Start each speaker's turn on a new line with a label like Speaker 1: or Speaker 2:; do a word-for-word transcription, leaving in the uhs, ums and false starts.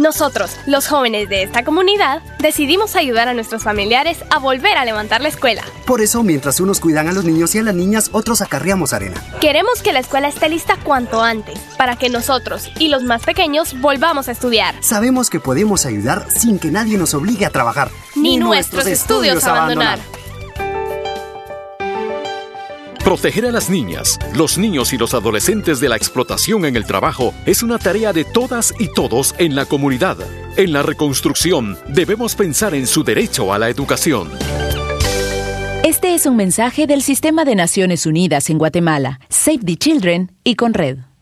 Speaker 1: Nosotros, los jóvenes de esta comunidad, decidimos ayudar a nuestros familiares a volver a levantar la escuela.
Speaker 2: Por eso, mientras unos cuidan a los niños y a las niñas, otros acarreamos arena.
Speaker 1: Queremos que la escuela esté lista cuanto antes, para que nosotros y los más pequeños volvamos a estudiar.
Speaker 2: Sabemos que podemos ayudar sin que nadie nos obligue a trabajar.
Speaker 1: Ni, ni nuestros, nuestros estudios, estudios abandonar.
Speaker 3: Proteger a las niñas, los niños y los adolescentes de la explotación en el trabajo es una tarea de todas y todos en la comunidad. En la reconstrucción, debemos pensar en su derecho a la educación.
Speaker 4: Este es un mensaje del Sistema de Naciones Unidas en Guatemala, Save the Children y Conred.